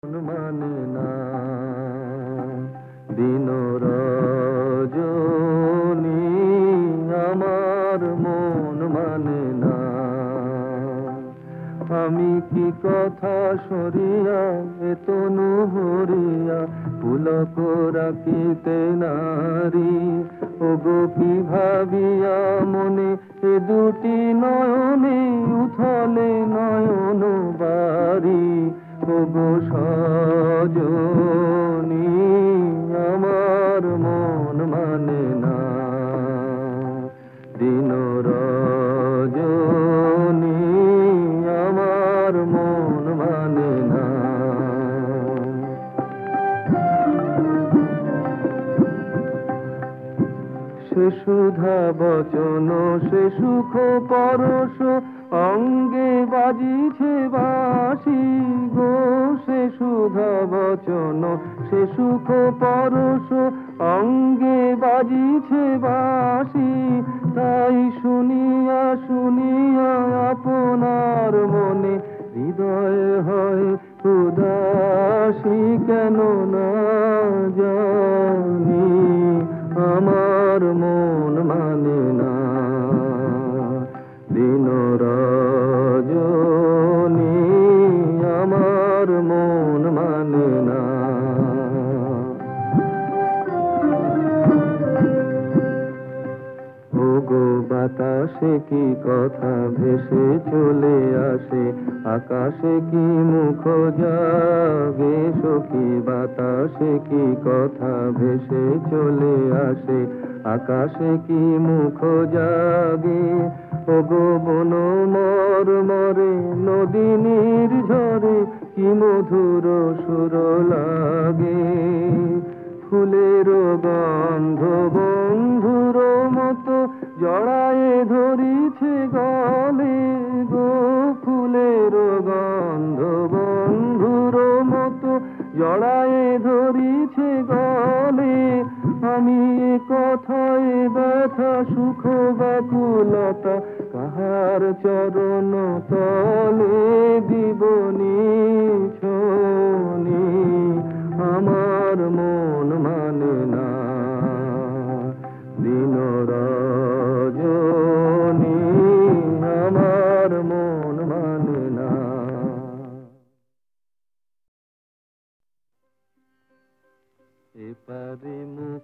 মানে না দিন রজনী, আমার মন মানে না। আমি কি কথা সরিয়া এ তনু ভরিয়া পুলক রাখিতে নারী, ওগো কি ভাবিয়া মনে এ দুটি নয়নে উথলে নয়ন বাড়ি। ওগো সজনী, আমার মন মানে না দিন রজনী, আমার মন মানে না। সে সুধা বচন সে সুখ পরশ অঙ্গে বাজিছে বাঁশি গো। সে সুধা বচন সে সুখ পরশ অঙ্গে বাজিছে বাঁশি। তাই শুনিয়া শুনিয়া আপনার মনে হৃদয় হয় উদাসী, কেন না জানি আমার মন মানে না দিন রজনী, আমার মন মানে না। ওগো বাতাসে কি কথা ভেসে চলে আসে, আকাশে কি মুখ জাগে সখী। বাতাসে কি কথা ভেসে চলে আসে, আকাশে কি মুখ জাগে। ওগো বন মরমরে নদী নির্ঝরে কি মধুর সুর লাগে। ফুলের গন্ধ বন্ধুর মতো জড়ায়ে ধরিছে গলে গো। ফুলের গন্ধ বন্ধুর মতো জড়ায়ে ধরিছে গলে। আমি এ কথায় ব্যথা সুখ ব্যাকুলতা কাহার চরণ তলে দিব নিছনি, আমার মন